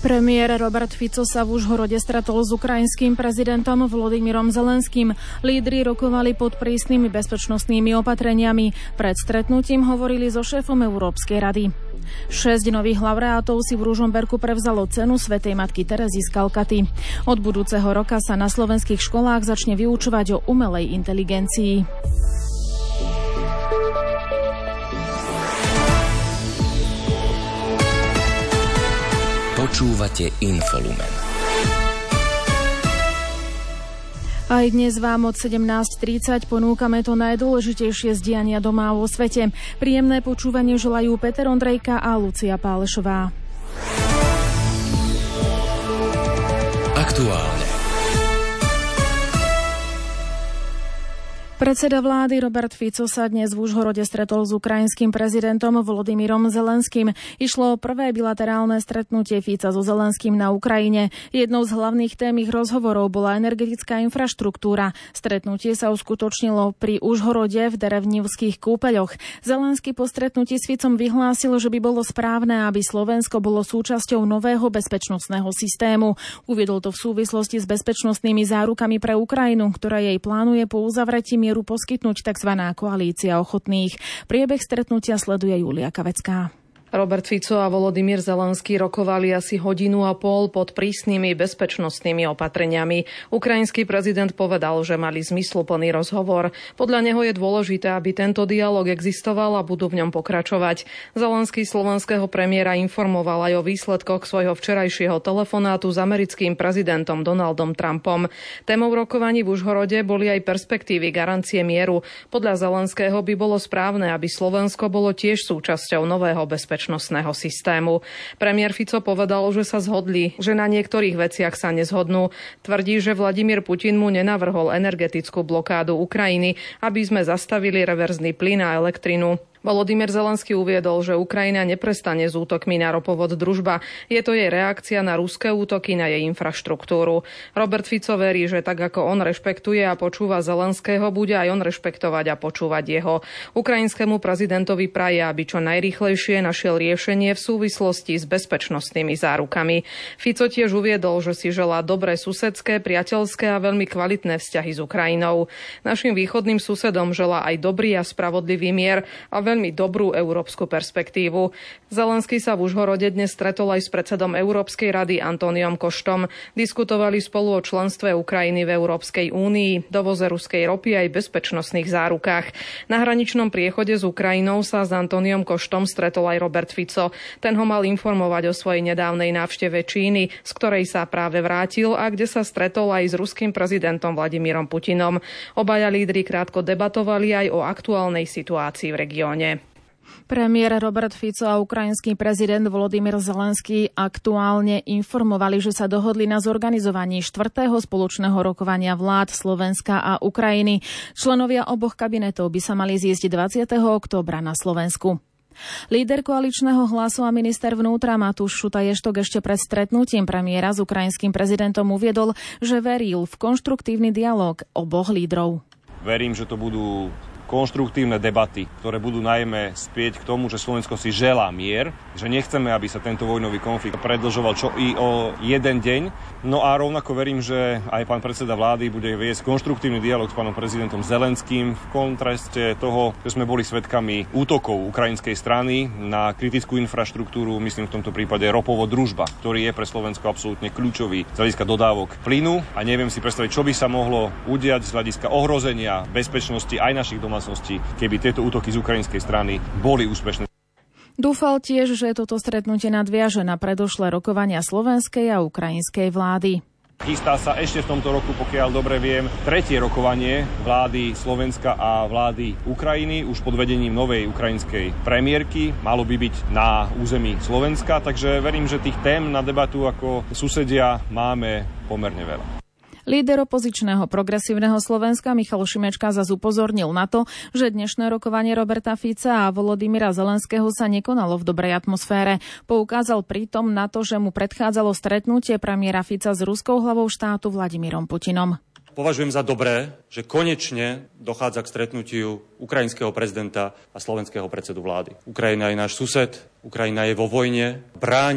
Premiér Robert Fico sa v Užhorode stretol s ukrajinským prezidentom Volodymyrom Zelenským. Lídri rokovali pod prísnymi bezpečnostnými opatreniami. Pred stretnutím hovorili so šéfom Európskej rady. 6 nových laureátov si v Ružomberku prevzalo cenu svätej matky Terezy z Kalkaty. Od budúceho roka sa na slovenských školách začne vyučovať o umelej inteligencii. Počúvate Infolumen. Aj dnes vám od 17:30 ponúkame to najdôležitejšie z diania doma vo svete. Príjemné počúvanie želajú Peter Ondrejka a Lucia Pálešová. Aktuálne. Predseda vlády Robert Fico sa dnes v Užhorode stretol s ukrajinským prezidentom Volodymyrom Zelenským. Išlo o prvé bilaterálne stretnutie Fica so Zelenským na Ukrajine. Jednou z hlavných tém ich rozhovorov bola energetická infraštruktúra. Stretnutie sa uskutočnilo pri Užhorode v Derevnivských kúpeľoch. Zelenský po stretnutí s Ficom vyhlásil, že by bolo správne, aby Slovensko bolo súčasťou nového bezpečnostného systému. Uviedol to v súvislosti s bezpečnostnými zárukami pre Ukrajinu, ktorá jej plánuje po uzavretí mieru poskytnúť tzv. Koalícia ochotných. Priebeh stretnutia sleduje Julia Kavecká. Robert Fico a Volodymyr Zelenský rokovali asi 1,5 hodiny pod prísnymi bezpečnostnými opatreniami. Ukrajinský prezident povedal, že mali zmysluplný rozhovor. Podľa neho je dôležité, aby tento dialog existoval a budú v ňom pokračovať. Zelenský slovenského premiéra informoval aj o výsledkoch svojho včerajšieho telefonátu s americkým prezidentom Donaldom Trumpom. Témou rokovaní v Užhorode boli aj perspektívy garancie mieru. Podľa Zelenského by bolo správne, aby Slovensko bolo tiež súčasťou nového bezpečnostného systému. Premiér Fico povedal, že sa zhodli, že na niektorých veciach sa nezhodnú. Tvrdí, že Vladimír Putin mu nenavrhol energetickú blokádu Ukrajiny, aby sme zastavili reverzný plyn a elektrinu. Volodymyr Zelenský uviedol, že Ukrajina neprestane s útokmi na ropovod Družba. Je to jej reakcia na ruské útoky na jej infraštruktúru. Robert Fico verí, že tak ako on rešpektuje a počúva Zelenského, bude aj on rešpektovať a počúvať jeho. Ukrajinskému prezidentovi praje, aby čo najrýchlejšie našiel riešenie v súvislosti s bezpečnostnými zárukami. Fico tiež uviedol, že si želá dobré susedské, priateľské a veľmi kvalitné vzťahy s Ukrajinou. Našim východným susedom želá aj dobrý a spravodlivý mier a veľmi dobrú európsku perspektívu. Zelenský sa v Užhorode dnes stretol aj s predsedom Európskej rady Antoniom Koštom. Diskutovali spolu o členstve Ukrajiny v Európskej únii, dovoze ruskej ropy aj bezpečnostných zárukách. Na hraničnom priechode s Ukrajinou sa s Antoniom Koštom stretol aj Robert Fico. Ten ho mal informovať o svojej nedávnej návšteve Číny, z ktorej sa práve vrátil a kde sa stretol aj s ruským prezidentom Vladimírom Putinom. Obaja lídri krátko debatovali aj o aktuálnej situácii v regióne. Premiér Robert Fico a ukrajinský prezident Volodymyr Zelenský aktuálne informovali, že sa dohodli na zorganizovaní 4. spoločného rokovania vlád Slovenska a Ukrajiny. Členovia oboch kabinetov by sa mali zísť 20. októbra na Slovensku. Líder koaličného Hlasu a minister vnútra Matúš Šutaj-Eštok ešte pred stretnutím premiéra s ukrajinským prezidentom uviedol, že veril v konštruktívny dialóg oboch lídrov. Verím, že to budú konštruktívne debaty, ktoré budú najmä spieť k tomu, že Slovensko si želá mier, že nechceme, aby sa tento vojnový konflikt predĺžoval čo i o jeden deň. No a rovnako verím, že aj pán predseda vlády bude viesť konštruktívny dialog s pánom prezidentom Zelenským v kontraste toho, že sme boli svedkami útokov ukrajinskej strany na kritickú infraštruktúru, myslím v tomto prípade ropovod Družba, ktorý je pre Slovensko absolútne kľúčový z hľadiska dodávok plynu a neviem si predstaviť, čo by sa mohlo udiať z hľadiska ohrozenia bezpečnosti aj našich domácností, keby tieto útoky z ukrajinskej strany boli úspešné. Dúfal tiež, že toto stretnutie nadviaže na predošlé rokovania slovenskej a ukrajinskej vlády. Chystá sa ešte v tomto roku, pokiaľ dobre viem, tretie rokovanie vlády Slovenska a vlády Ukrajiny už pod vedením novej ukrajinskej premiérky. Malo by byť na území Slovenska, takže verím, že tých tém na debatu ako susedia máme pomerne veľa. Líder opozičného Progresívneho Slovenska Michal Šimečka zas upozornil na to, že dnešné rokovanie Roberta Fica a Volodymyra Zelenského sa nekonalo v dobrej atmosfére. Poukázal pritom na to, že mu predchádzalo stretnutie premiéra Fica s ruskou hlavou štátu Vladimírom Putinom. Považujem za dobré, že konečne dochádza k stretnutiu ukrajinského prezidenta a slovenského predsedu vlády. Ukrajina je náš sused, Ukrajina je vo vojne, bráni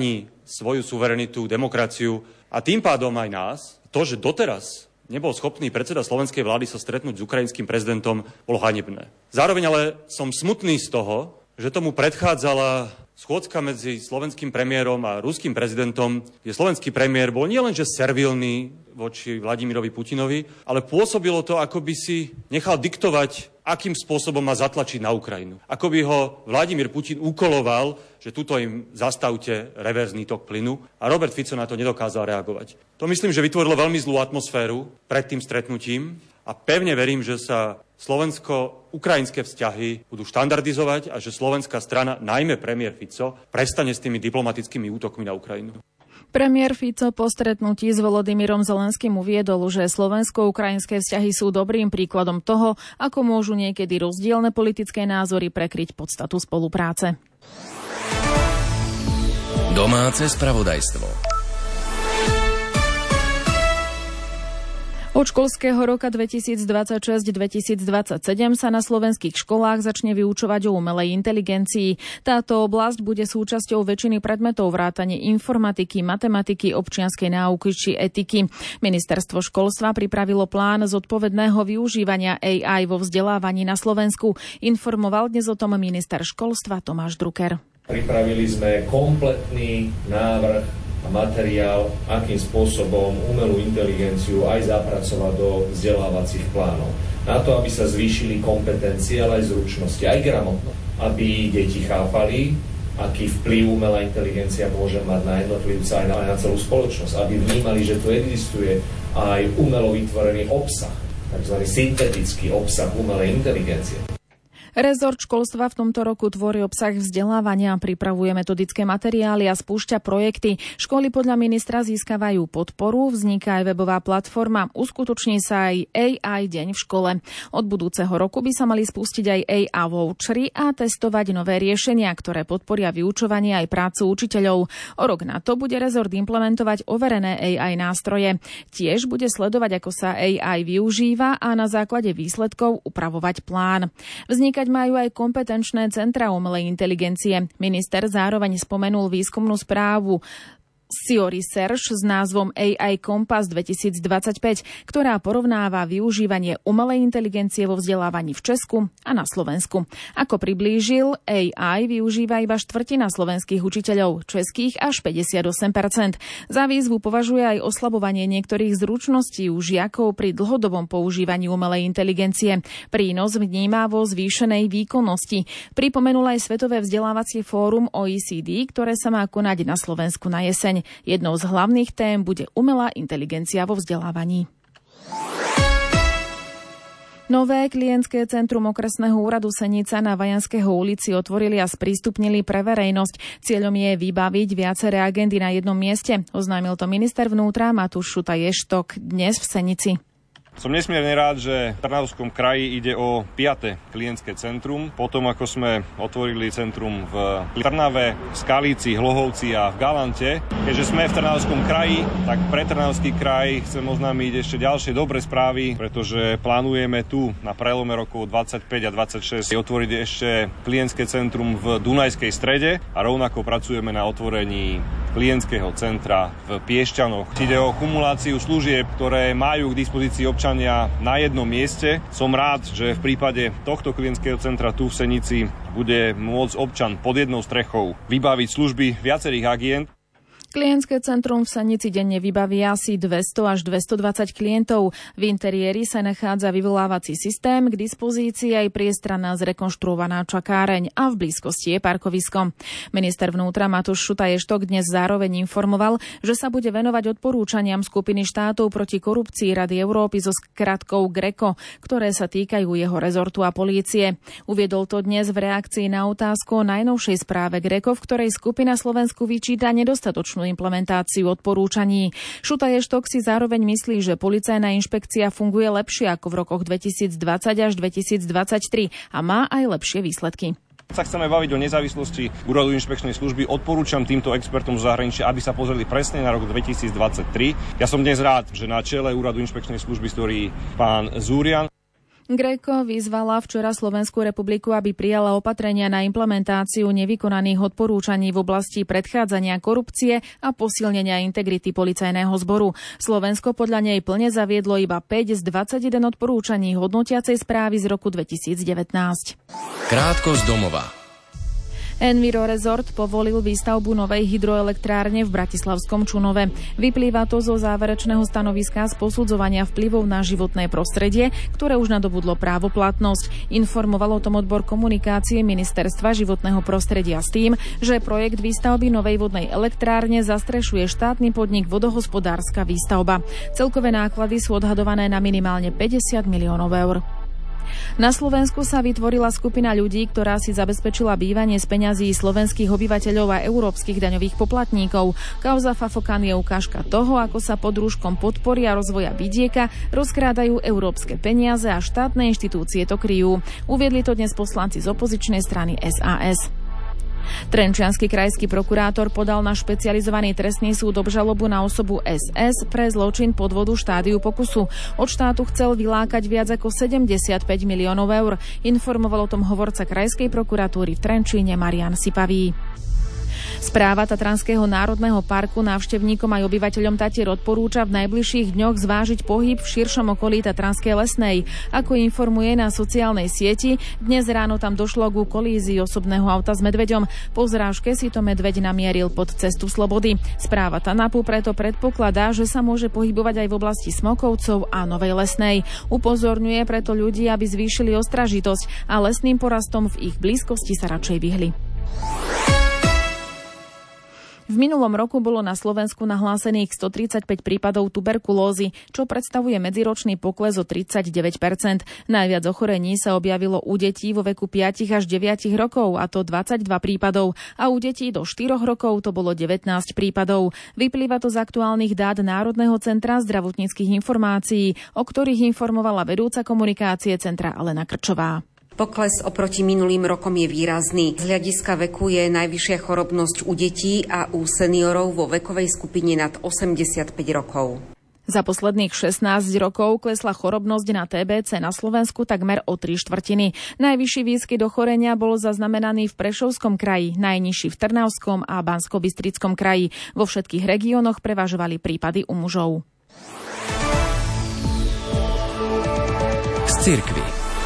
svoju suverenitu, demokraciu a tým pádom aj nás. To, že doteraz nebol schopný predseda slovenskej vlády sa stretnúť s ukrajinským prezidentom, bolo hanebné. Zároveň ale som smutný z toho, že tomu predchádzala schôdzka medzi slovenským premiérom a ruským prezidentom, kde slovenský premiér bol nielenže servilný voči Vladimirovi Putinovi, ale pôsobilo to, ako by si nechal diktovať, akým spôsobom má zatlačiť na Ukrajinu. Ako by ho Vladimír Putin úkoloval, že tuto im zastavte reverzný tok plynu a Robert Fico na to nedokázal reagovať. To myslím, že vytvorilo veľmi zlú atmosféru pred tým stretnutím a pevne verím, že sa slovensko-ukrajinské vzťahy budú štandardizovať a že slovenská strana, najmä premiér Fico, prestane s tými diplomatickými útokmi na Ukrajinu. Premiér Fico po stretnutí s Volodymyrom Zelenským uviedol, že slovensko-ukrajinské vzťahy sú dobrým príkladom toho, ako môžu niekedy rozdielne politické názory prekryť podstatu spolupráce. Domáce spravodajstvo. Od školského roka 2026-2027 sa na slovenských školách začne vyučovať o umelej inteligencii. Táto oblasť bude súčasťou väčšiny predmetov vrátane informatiky, matematiky, občianskej náuky či etiky. Ministerstvo školstva pripravilo plán zodpovedného využívania AI vo vzdelávaní na Slovensku. Informoval dnes o tom minister školstva Tomáš Drucker. Pripravili sme kompletný návrh a materiál, akým spôsobom umelú inteligenciu aj zapracovať do vzdelávacích plánov. Na to, aby sa zvýšili kompetencie, ale aj zručnosti, aj gramotnosť. Aby deti chápali, aký vplyv umelá inteligencia môže mať na jednotlivca aj na celú spoločnosť. Aby vnímali, že tu existuje aj umelo vytvorený obsah, takzvaný syntetický obsah umelej inteligencie. Rezort školstva v tomto roku tvorí obsah vzdelávania, pripravuje metodické materiály a spúšťa projekty. Školy podľa ministra získavajú podporu, vzniká aj webová platforma, uskutoční sa aj AI deň v škole. Od budúceho roku by sa mali spustiť aj AI vouchery a testovať nové riešenia, ktoré podporia vyučovanie aj prácu učiteľov. O rok na to bude rezort implementovať overené AI nástroje. Tiež bude sledovať, ako sa AI využíva a na základe výsledkov upravovať plán. Vznikať majú aj kompetenčné centra umelej inteligencie. Minister zároveň spomenul výskumnú správu SIO Research s názvom AI Compass 2025, ktorá porovnáva využívanie umelej inteligencie vo vzdelávaní v Česku a na Slovensku. Ako priblížil, AI využíva iba štvrtina slovenských učiteľov, českých až 58%. Za výzvu považuje aj oslabovanie niektorých zručností u žiakov pri dlhodobom používaní umelej inteligencie. Prínos vníma vo zvýšenej výkonnosti. Pripomenul aj Svetové vzdelávacie fórum OECD, ktoré sa má konať na Slovensku na jeseň. Jednou z hlavných tém bude umelá inteligencia vo vzdelávaní. Nové klientské centrum okresného úradu Senica na Vajanského ulici otvorili a sprístupnili pre verejnosť. Cieľom je vybaviť viaceré agendy na jednom mieste. Oznámil to minister vnútra Matúš Šutaj-Eštok dnes v Senici. Som nesmierne rád, že v Trnavskom kraji ide o 5. klientské centrum. Potom, ako sme otvorili centrum v Trnave, Skalíci, Hlohovci a v Galante. Keďže sme v Trnavskom kraji, tak pre Trnavský kraj chcem oznámiť ešte ďalšie dobré správy, pretože plánujeme tu na prelome rokov 25 a 26 otvoriť ešte klientské centrum v Dunajskej Strede a rovnako pracujeme na otvorení klientského centra v Piešťanoch. Ide o kumuláciu služieb, ktoré majú k dispozícii občania na jednom mieste. Som rád, že v prípade tohto klientského centra tu v Senici bude môcť občan pod jednou strechou vybaviť služby viacerých agent. Klientské centrum v Senici denne vybaví asi 200 až 220 klientov. V interiéri sa nachádza vyvolávací systém, k dispozícii aj priestranná zrekonštruovaná čakáreň a v blízkosti je parkovisko. Minister vnútra Matúš Šutaj-Eštok dnes zároveň informoval, že sa bude venovať odporúčaniam skupiny štátov proti korupcii Rady Európy so skratkou GRECO, ktoré sa týkajú jeho rezortu a polície. Uviedol to dnes v reakcii na otázku o najnovšej správe GRECO, v ktorej skupina Slovensku vyčíta nedostatočnú implementáciu odporúčaní. Šutaj-Eštok si zároveň myslí, že policajná inšpekcia funguje lepšie ako v rokoch 2020 až 2023 a má aj lepšie výsledky. Sa chceme baviť o nezávislosti Úradu inšpekčnej služby. Odporúčam týmto expertom z zahraničia, aby sa pozreli presne na rok 2023. Ja som dnes rád, že na čele Úradu inšpekčnej služby stojí pán Zúrian. GRECO vyzvala včera Slovenskú republiku, aby prijala opatrenia na implementáciu nevykonaných odporúčaní v oblasti predchádzania korupcie a posilnenia integrity policajného zboru. Slovensko podľa nej plne zaviedlo iba 5 z 21 odporúčaní hodnotiacej správy z roku 2019. Krátko z domova. Enviro Resort povolil výstavbu novej hydroelektrárne v bratislavskom Čunove. Vyplýva to zo záverečného stanoviska z posudzovania vplyvov na životné prostredie, ktoré už nadobudlo právoplatnosť. Informoval o tom odbor komunikácie Ministerstva životného prostredia s tým, že projekt výstavby novej vodnej elektrárne zastrešuje štátny podnik Vodohospodárska výstavba. Celkové náklady sú odhadované na minimálne 50 miliónov eur. Na Slovensku sa vytvorila skupina ľudí, ktorá si zabezpečila bývanie z peňazí slovenských obyvateľov a európskych daňových poplatníkov. Kauza Fafokan je ukážka toho, ako sa pod rúškom podpory a rozvoja vidieka rozkrádajú európske peniaze a štátne inštitúcie to kryjú. Uviedli to dnes poslanci z opozičnej strany SAS. Trenčiansky krajský prokurátor podal na špecializovaný trestný súd obžalobu na osobu SS pre zločin podvodu štádiu pokusu. Od štátu chcel vylákať viac ako 75 miliónov eur. Informoval o tom hovorca krajskej prokuratúry v Trenčíne Marian Sipavý. Správa Tatranského národného parku návštevníkom aj obyvateľom Tatier odporúča v najbližších dňoch zvážiť pohyb v širšom okolí Tatranskej lesnej. Ako informuje na sociálnej sieti, dnes ráno tam došlo ku kolízii osobného auta s medveďom. Po zrážke si to medveď namieril pod cestu slobody. Správa TANAPu preto predpokladá, že sa môže pohybovať aj v oblasti Smokovcov a Novej Lesnej. Upozorňuje preto ľudí, aby zvýšili ostražitosť a lesným porastom v ich blízkosti sa radšej vyhli. V minulom roku bolo na Slovensku nahlásených 135 prípadov tuberkulózy, čo predstavuje medziročný pokles o 39%. Najviac ochorení sa objavilo u detí vo veku 5 až 9 rokov, a to 22 prípadov, a u detí do 4 rokov to bolo 19 prípadov. Vyplýva to z aktuálnych dát Národného centra zdravotníckych informácií, o ktorých informovala vedúca komunikácie centra Alena Krčová. Pokles oproti minulým rokom je výrazný. Z hľadiska veku je najvyššia chorobnosť u detí a u seniorov vo vekovej skupine nad 85 rokov. Za posledných 16 rokov klesla chorobnosť na TBC na Slovensku takmer o 3/4. Najvyšší výskyt ochorenia bol zaznamenaný v Prešovskom kraji, najnižší v Trnavskom a Banskobystrickom kraji. Vo všetkých regiónoch prevažovali prípady u mužov. Z cirkvi.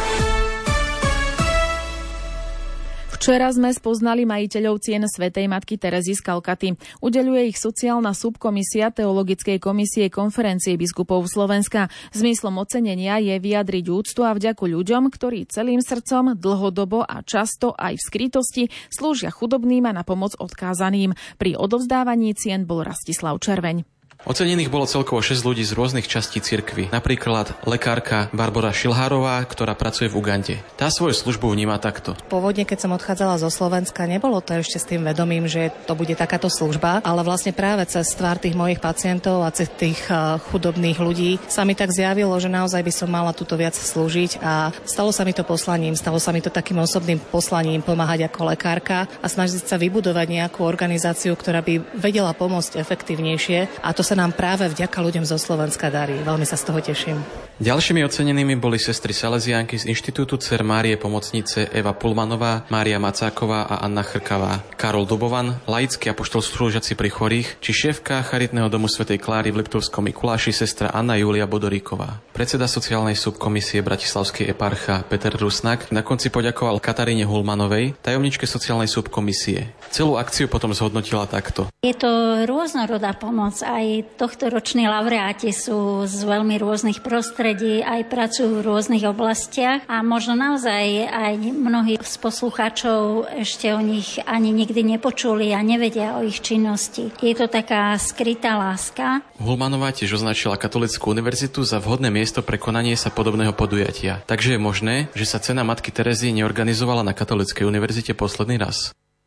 Včera sme spoznali majiteľov cien Svätej Matky Terezy z Kalkaty. Udeľuje ich sociálna subkomisia Teologickej komisie Konferencie biskupov Slovenska. Zmyslom ocenenia je vyjadriť úctu a vďaku ľuďom, ktorí celým srdcom, dlhodobo a často aj v skrytosti slúžia chudobným a na pomoc odkázaným. Pri odovzdávaní cien bol Rastislav Červeň. Ocenených bolo celkovo 6 ľudí z rôznych častí cirkvi. Napríklad lekárka Barbora Šilhárová, ktorá pracuje v Ugande. Tá svoju službu vníma takto. Pôvodne, keď som odchádzala zo Slovenska, nebolo to ešte s tým vedomím, že to bude takáto služba, ale vlastne práve cez tvár tých mojich pacientov a cez tých chudobných ľudí sa mi tak zjavilo, že naozaj by som mala túto viac slúžiť, a stalo sa mi to poslaním, stalo sa mi to takým osobným poslaním pomáhať ako lekárka a snažiť sa vybudovať nejakú organizáciu, ktorá by vedela pomôcť efektívnejšie, a to sa nám práve vďaka ľuďom zo Slovenska darí. Veľmi sa z toho teším. Ďalšími ocenenými boli sestry Salesiánky z Inštitútu Dcer Márie Pomocnice Eva Pulmanová, Mária Macáková a Anna Chrkavá, Karol Dubovan, laický apoštol slúžiaci pri chorých, či šéfka charitného domu svätej Kláry v Liptovskom Mikuláši sestra Anna Júlia Bodoríková. Predseda sociálnej subkomisie Bratislavskej eparcha Peter Rusnak na konci poďakoval Kataríne Hulmanovej, tajomničke sociálnej subkomisie. Celú akciu potom zhodnotila takto. Je to rôznorodá pomoc. Aj tohtoroční laureáti sú z veľmi rôznych prostredí, aj pracujú v rôznych oblastiach a možno naozaj aj mnohí z poslucháčov ešte o nich ani nikdy nepočuli a nevedia o ich činnosti. Je to taká skrytá láska. Hulmanová tiež označila Katolícku univerzitu za vhodné miesto pre konanie sa podobného podujatia. Takže je možné, že sa cena Matky Terezy neorganizovala na Katolíckej univerzite posledný raz.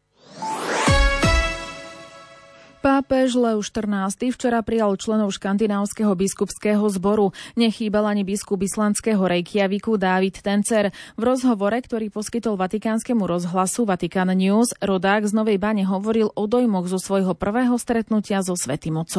Pápež Leo XIV včera prijal členov škandinávskeho biskupského zboru. Nechýbal ani biskup islandského Reykjaviku Dávid Tencer. V rozhovore, ktorý poskytol vatikánskemu rozhlasu Vatican News, rodák z Novej Bane hovoril o dojmoch zo svojho prvého stretnutia so Svätým Otcom.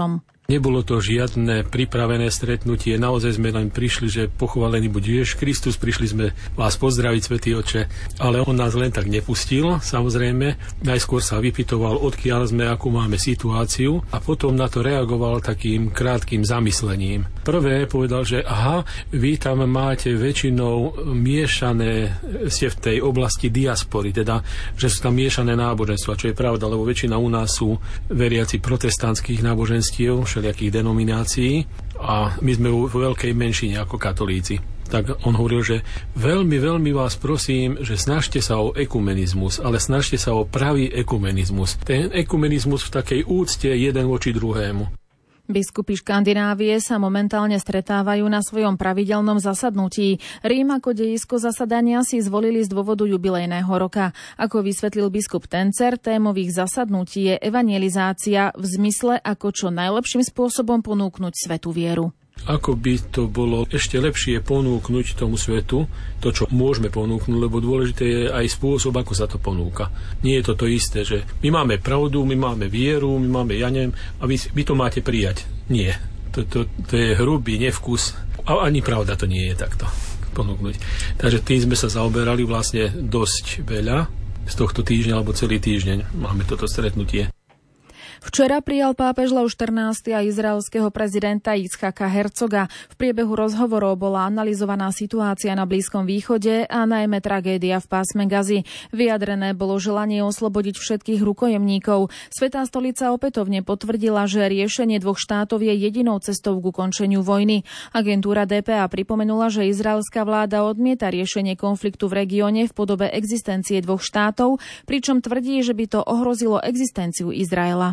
Nebolo to žiadne pripravené stretnutie, naozaj sme len prišli, že pochválený buď Ježiš Kristus, prišli sme vás pozdraviť, Svätý Otče, ale on nás len tak nepustil, samozrejme. Najskôr sa vypytoval, odkiaľ sme, akú máme situáciu a potom na to reagoval takým krátkým zamyslením. Prvé povedal, že vy tam máte väčšinou miešané, ste v tej oblasti diaspory, teda, že sú tam miešané náboženstva, čo je pravda, lebo väčšina u nás sú veriaci protestantských náboženstiev, všelijakých denominácií a my sme vo veľkej menšine ako katolíci. Tak on hovoril, že veľmi, veľmi vás prosím, že snažte sa o ekumenizmus, ale snažte sa o pravý ekumenizmus. Ten ekumenizmus v takej úcte jeden voči druhému. Biskupy Škandinávie sa momentálne stretávajú na svojom pravidelnom zasadnutí. Rím ako dejisko zasadania si zvolili z dôvodu jubilejného roka. Ako vysvetlil biskup Tencer, témových zasadnutí je evangelizácia v zmysle, ako čo najlepším spôsobom ponúknuť svätú vieru. Ako by to bolo ešte lepšie ponúknuť tomu svetu, to, čo môžeme ponúknuť, lebo dôležité je aj spôsob, ako sa to ponúka. Nie je to isté, že my máme pravdu, my máme vieru, my máme, a vy to máte prijať. Nie. To je hrubý nevkus. A ani pravda to nie je takto ponúknuť. Takže tým sme sa zaoberali vlastne dosť veľa z tohto týždňa, alebo celý týždeň máme toto stretnutie. Včera prijal pápež Lev XIV a izraelského prezidenta Itzhaka Herzoga. V priebehu rozhovorov bola analyzovaná situácia na Blízkom východe a najmä tragédia v pásme Gazy. Vyjadrené bolo želanie oslobodiť všetkých rukojemníkov. Svätá stolica opätovne potvrdila, že riešenie dvoch štátov je jedinou cestou k ukončeniu vojny. Agentúra DPA pripomenula, že izraelská vláda odmieta riešenie konfliktu v regióne v podobe existencie dvoch štátov, pričom tvrdí, že by to ohrozilo existenciu Izraela.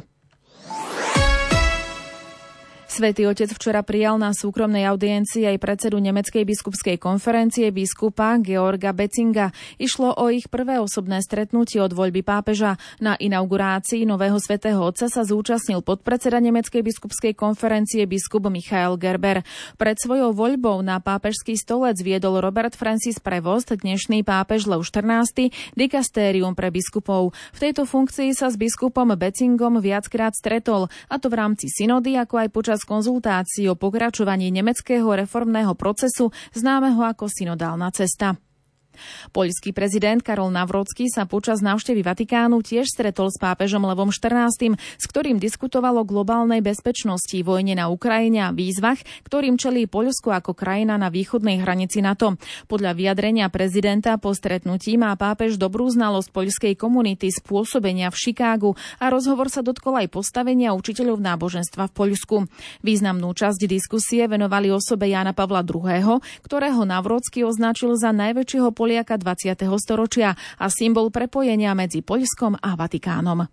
Svätý Otec včera prijal na súkromnej audiencii aj predsedu Nemeckej biskupskej konferencie biskupa Georga Bezinga. Išlo o ich prvé osobné stretnutie od voľby pápeža. Na inaugurácii nového svätého Otca sa zúčastnil podpredseda Nemeckej biskupskej konferencie biskup Michael Gerber. Pred svojou voľbou na pápežský stolec viedol Robert Francis Prevost, dnešný pápež Lev XIV, dikastérium pre biskupov. V tejto funkcii sa s biskupom Bezingom viackrát stretol, a to v rámci synody, ako aj počas konzultácií o pokračovaní nemeckého reformného procesu známeho ako synodálna cesta. Poľský prezident Karol Nawrocki sa počas návštevy Vatikánu tiež stretol s pápežom Levom XIV, s ktorým diskutoval o globálnej bezpečnosti, vojne na Ukrajine a výzvach, ktorým čelí Poľsko ako krajina na východnej hranici NATO. Podľa vyjadrenia prezidenta po stretnutí má pápež dobrú znalosť poľskej komunity z pôsobenia v Chicagu a rozhovor sa dotkol aj postavenia učiteľov náboženstva v Poľsku. Významnú časť diskusie venovali osobe Jána Pavla II., ktorého Nawrocki označil za najväčšieho Poliaka 20. storočia a symbol prepojenia medzi Poľskom a Vatikánom.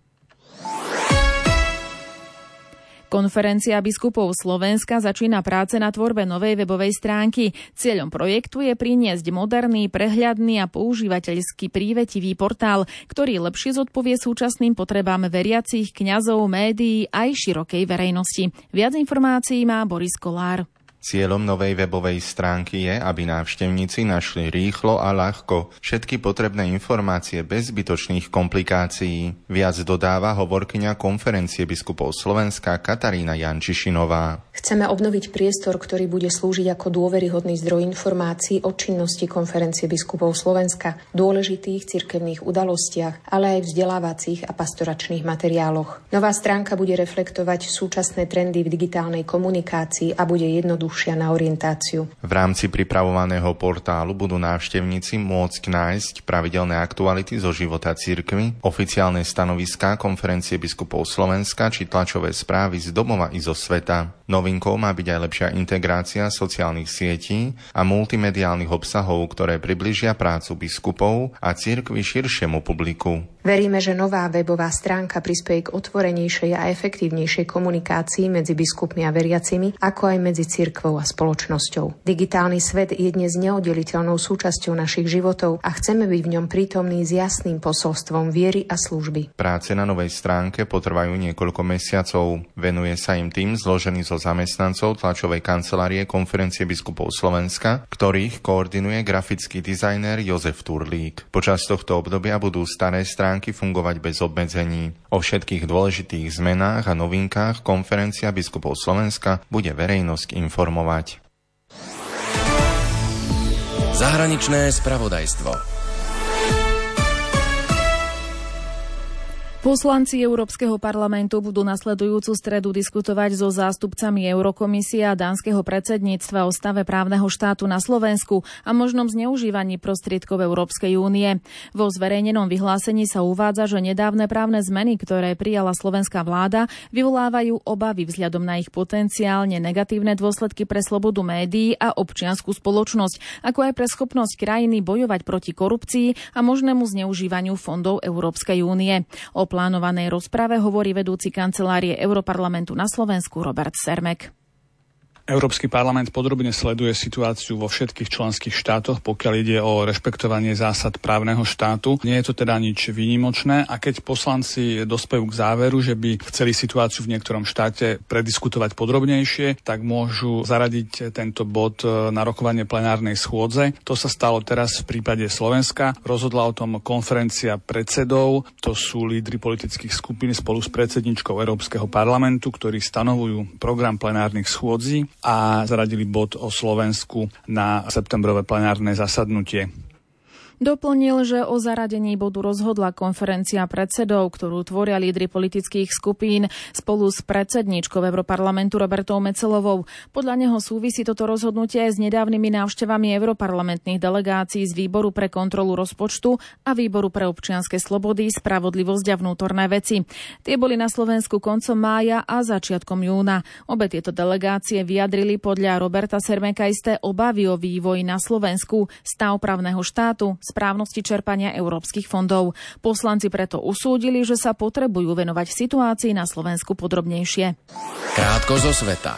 Konferencia biskupov Slovenska začína práce na tvorbe novej webovej stránky. Cieľom projektu je priniesť moderný, prehľadný a používateľský prívetivý portál, ktorý lepšie zodpovie súčasným potrebám veriacich, kňazov, médií aj širokej verejnosti. Viac informácií má Boris Kolár. Cieľom novej webovej stránky je, aby návštevníci našli rýchlo a ľahko všetky potrebné informácie bez zbytočných komplikácií. Viac dodáva hovorkyňa Konferencie biskupov Slovenska Katarína Jančišinová. Chceme obnoviť priestor, ktorý bude slúžiť ako dôveryhodný zdroj informácií o činnosti Konferencie biskupov Slovenska, dôležitých cirkevných udalostiach, ale aj vzdelávacích a pastoračných materiáloch. Nová stránka bude reflektovať súčasné trendy v digitálnej komunikácii a bude jednoduchšia na orientáciu. V rámci pripravovaného portálu budú návštevníci môcť nájsť pravidelné aktuality zo života cirkvi, oficiálne stanoviská Konferencie biskupov Slovenska či tlačové správy z domova i zo sveta. Novinkou má byť aj lepšia integrácia sociálnych sietí a multimediálnych obsahov, ktoré približia prácu biskupov a cirkvi širšiemu publiku. Veríme, že nová webová stránka prispeje k otvorenejšej a efektívnejšej komunikácii medzi biskupmi a veriacimi, ako aj medzi cirkvou a spoločnosťou. Digitálny svet je dnes neoddeliteľnou súčasťou našich životov a chceme byť v ňom prítomní s jasným posolstvom viery a služby. Práce na novej stránke potrvajú niekoľko mesiacov. Venuje sa im tým zložený zo zamestnancov tlačovej kancelárie Konferencie biskupov Slovenska, ktorých koordinuje grafický dizajner Jozef Turlík. Počas tohto obdobia budú staré stránky stránky fungovať bez obmedzení. O všetkých dôležitých zmenách a novinkách konferencia biskupov Slovenska bude verejnosť informovať. Zahraničné spravodajstvo. Poslanci Európskeho parlamentu budú nasledujúcu stredu diskutovať so zástupcami Eurokomisie a dánskeho predsedníctva o stave právneho štátu na Slovensku a možnom zneužívaní prostriedkov Európskej únie. Vo zverejnenom vyhlásení sa uvádza, že nedávne právne zmeny, ktoré prijala slovenská vláda, vyvolávajú obavy vzhľadom na ich potenciálne negatívne dôsledky pre slobodu médií a občiansku spoločnosť, ako aj pre schopnosť krajiny bojovať proti korupcii a možnému zneužívaniu fondov Európskej únie. O plánovanej rozprave hovorí vedúci kancelárie Europarlamentu na Slovensku Robert Sermek. Európsky parlament podrobne sleduje situáciu vo všetkých členských štátoch, pokiaľ ide o rešpektovanie zásad právneho štátu. Nie je to teda nič výnimočné a keď poslanci dospejú k záveru, že by chceli situáciu v niektorom štáte prediskutovať podrobnejšie, tak môžu zaradiť tento bod na rokovanie plenárnej schôdze. To sa stalo teraz v prípade Slovenska. Rozhodla o tom konferencia predsedov, to sú lídri politických skupín spolu s predsedničkou Európskeho parlamentu, ktorí stanovujú program plenárnych schôdzí a zaradili bod o Slovensku na septembrové plenárne zasadnutie. Doplnil, že o zaradení bodu rozhodla konferencia predsedov, ktorú tvoria lídri politických skupín spolu s predsedníčkou Europarlamentu Robertou Mecelovou. Podľa neho súvisí toto rozhodnutie aj s nedávnymi návštevami europarlamentných delegácií z Výboru pre kontrolu rozpočtu a Výboru pre občianske slobody, spravodlivosť a vnútorné veci. Tie boli na Slovensku koncom mája a začiatkom júna. Obe tieto delegácie vyjadrili podľa Roberta Sermeka isté obavy o vývoji na Slovensku, stav právneho štátu, správnosti čerpania európskych fondov. Poslanci preto usúdili, že sa potrebujú venovať situácii na Slovensku podrobnejšie. Krátko zo sveta.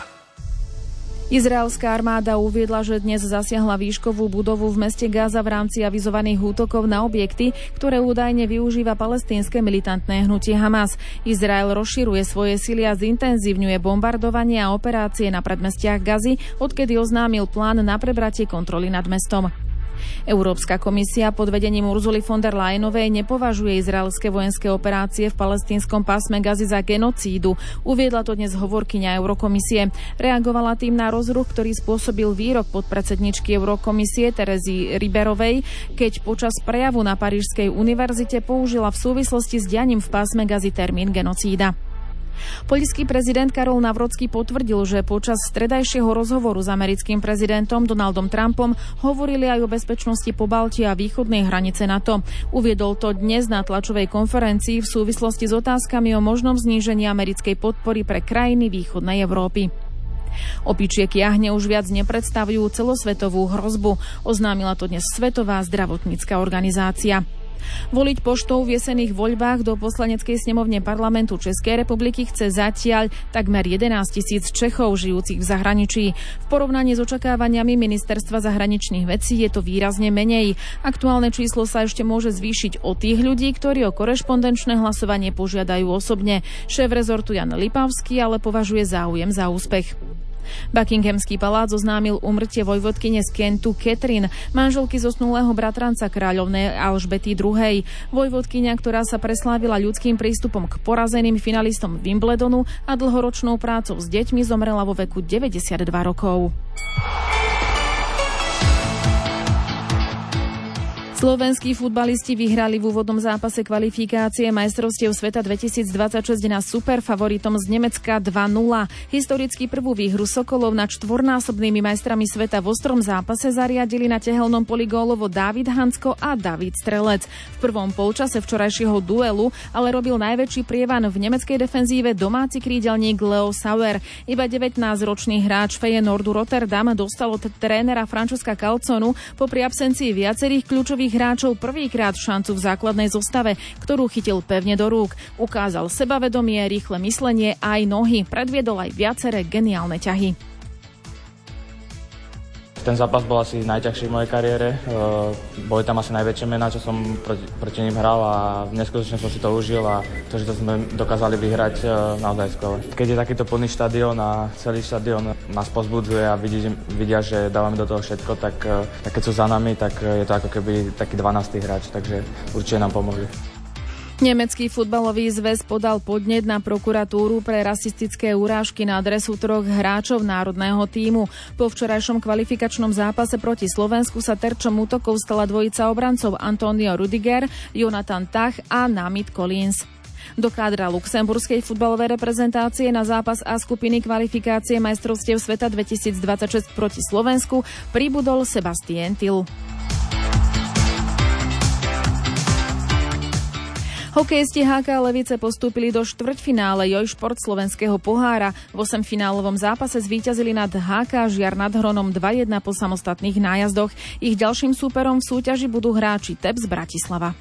Izraelská armáda uviedla, že dnes zasiahla výškovú budovu v meste Gaza v rámci avizovaných útokov na objekty, ktoré údajne využíva palestínske militantné hnutie Hamas. Izrael rozširuje svoje sily a zintenzívňuje bombardovanie a operácie na predmestiach Gazy, odkedy oznámil plán na prebratie kontroly nad mestom. Európska komisia pod vedením Ursuly von der Leyenovej nepovažuje izraelské vojenské operácie v palestínskom pásme Gazy za genocídu. Uviedla to dnes hovorkyňa Eurokomisie. Reagovala tým na rozruch, ktorý spôsobil výrok podpredsedničky Eurokomisie Terezy Riberovej, keď počas prejavu na Parížskej univerzite použila v súvislosti s dianím v pásme Gazy termín genocída. Poľský prezident Karol Nawrocki potvrdil, že počas stredajšieho rozhovoru s americkým prezidentom Donaldom Trumpom hovorili aj o bezpečnosti Pobaltia a východnej hranice NATO. Uviedol to dnes na tlačovej konferencii v súvislosti s otázkami o možnom znížení americkej podpory pre krajiny východnej Európy. Opičie kiahne už viac nepredstavujú celosvetovú hrozbu, oznámila to dnes Svetová zdravotnícka organizácia. Voliť poštou v jesenných voľbách do poslaneckej snemovne parlamentu Českej republiky chce zatiaľ takmer 11 000 Čechov žijúcich v zahraničí. V porovnaní s očakávaniami ministerstva zahraničných vecí je to výrazne menej. Aktuálne číslo sa ešte môže zvýšiť o tých ľudí, ktorí o korešpondenčné hlasovanie požiadajú osobne. Šéf rezortu Jan Lipavský ale považuje záujem za úspech. Buckinghamský palác oznámil úmrtie vojvodkyne z Kentu Catherine, manželky zosnulého bratranca kráľovnej Alžbety II. Vojvodkyňa, ktorá sa preslávila ľudským prístupom k porazeným finalistom Wimbledonu a dlhoročnou prácou s deťmi, zomrela vo veku 92 rokov. Slovenskí futbalisti vyhrali v úvodnom zápase kvalifikácie majstrovstiev sveta 2026 na superfavoritom z Nemecka 2-0. Historicky prvú výhru Sokolov nad štvornásobnými majstrami sveta v ostrom zápase zariadili na tehelnom poli gólovo Dávid Hansko a David Strelec. V prvom polčase včorajšieho duelu ale robil najväčší prievan v nemeckej defenzíve domáci krídelník Leo Sauer. Iba 19-ročný hráč Feyenoordu Rotterdam dostal od trénera Francesca Calzonu popri absencii viacerých kľúčových hráčov prvýkrát šancu v základnej zostave, ktorú chytil pevne do rúk. Ukázal sebavedomie, rýchle myslenie a aj nohy. Predviedol aj viaceré geniálne ťahy. Ten zápas bol asi najťažší v mojej kariére. Boli tam asi najväčšie mená, čo som proti ním hral a neskutočne som si to užil a to, že to sme dokázali vyhrať, naozaj skvelé. Keď je takýto plný štadión a celý štadión nás pozbudzuje a vidia, že dávame do toho všetko, tak keď sú za nami, tak je to ako keby taký 12. hráč, takže určite nám pomohli. Nemecký futbalový zväz podal podnet na prokuratúru pre rasistické urážky na adresu 3 hráčov národného tímu. Po včerajšom kvalifikačnom zápase proti Slovensku sa terčom útokov stala dvojica obrancov Antonio Rudiger, Jonathan Tah a Namit Collins. Do kádra luxemburskej futbalovej reprezentácie na zápas A skupiny kvalifikácie majstrovstiev sveta 2026 proti Slovensku pribudol Sebastien Till. Hokejisti HK Levice postúpili do štvrťfinále Jojšport slovenského pohára. V 8-finálovom zápase zvíťazili nad HK Žiar nad Hronom 2-1 po samostatných nájazdoch. Ich ďalším súperom v súťaži budú hráči Teps Bratislava.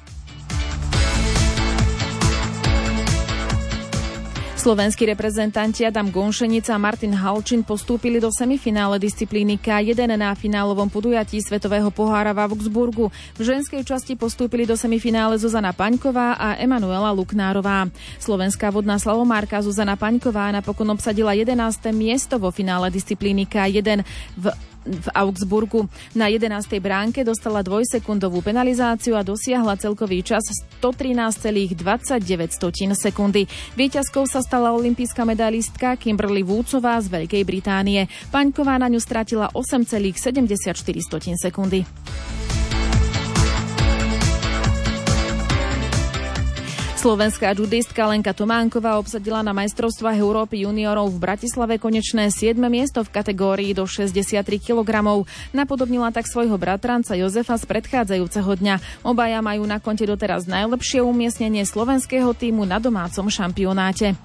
Slovenskí reprezentanti Adam Gonšenica a Martin Halčin postúpili do semifinále disciplíny K1 na finálovom podujatí Svetového pohára v Augsburgu. V ženskej časti postúpili do semifinále Zuzana Paňková a Emanuela Luknárová. Slovenská vodná slalomárka Zuzana Paňková napokon obsadila 11. miesto vo finále disciplíny K1 v Augsburgu. Na 11. bránke dostala 2-sekundovú penalizáciu a dosiahla celkový čas 113,29 sekundy. Víťazkou sa stala olympijská medailistka Kimberly Woodsová z Veľkej Británie. Paňková na ňu stratila 8,74 sekundy. Slovenská judistka Lenka Tománková obsadila na majstrovstvách Európy juniorov v Bratislave konečné 7. miesto v kategórii do 63 kg. Napodobnila tak svojho bratranca Jozefa z predchádzajúceho dňa. Obaja majú na konte doteraz najlepšie umiestnenie slovenského tímu na domácom šampionáte.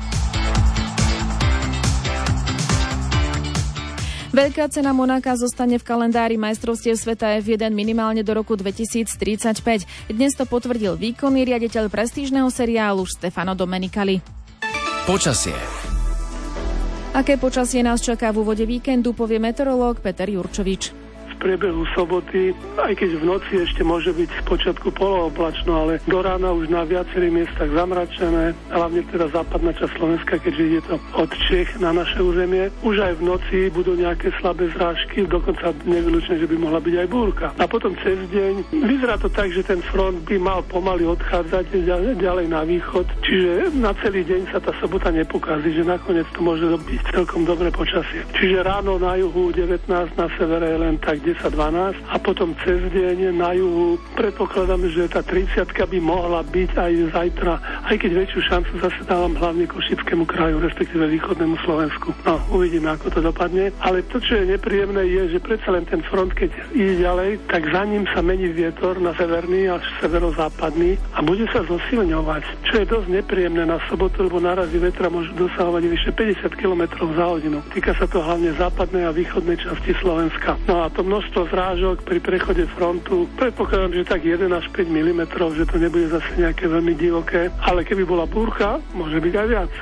Veľká cena Monaka zostane v kalendári majstrovstiev sveta F1 minimálne do roku 2035. Dnes to potvrdil výkonný riaditeľ prestížneho seriálu Stefano Domenicali. Počasie. Aké počasie nás čaká v úvode víkendu, povie meteorológ Peter Jurčovič. V priebehu soboty, aj keď v noci ešte môže byť spočiatku polooblačno, ale do rána už na viacerých miestach zamračené, hlavne teda západná časť Slovenska, keďže ide to od Čech na naše územie. Už aj v noci budú nejaké slabé zrážky, dokonca nevylučne, že by mohla byť aj búrka. A potom cez deň vyzerá to tak, že ten front by mal pomaly odchádzať ďalej na východ, čiže na celý deň sa tá sobota nepokazí, že nakoniec to môže byť celkom dobré počasie. Čiže ráno na juhu 19, na severe len tak 10-12 a potom cez deň na juhu predpokladáme, že tá 30-ka by mohla byť aj zajtra, aj keď väčšiu šancu zase dávam hlavne Košickému kraju, respektíve východnému Slovensku. No, uvidíme, ako to dopadne. Ale to, čo je nepríjemné, je, že predsa len ten front, keď ide ďalej, tak za ním sa mení vietor na severný až severozápadný a bude sa zosilňovať, čo je dosť nepríjemné na sobotu, lebo nárazy vetra môžu dosahovať vyše 50 km za hodinu. Týka sa to hlavne západnej a východnej časti Slovenska. No a to množstvo zrážok pri prechode frontu, predpokladám, že tak 1 až 5 mm, že to nebude zase nejaké veľmi divoké, ale keby bola búrka, môže byť aj viac.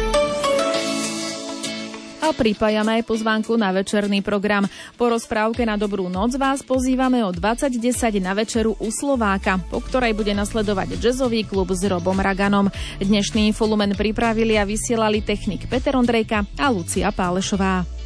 A pripájame aj pozvánku na večerný program. Po rozprávke na dobrú noc vás pozývame o 20:10 na večeru u Slováka, po ktorej bude nasledovať jazzový klub s Robom Raganom. Dnešný Infolumen pripravili a vysielali technik Peter Ondrejka a Lucia Pálešová.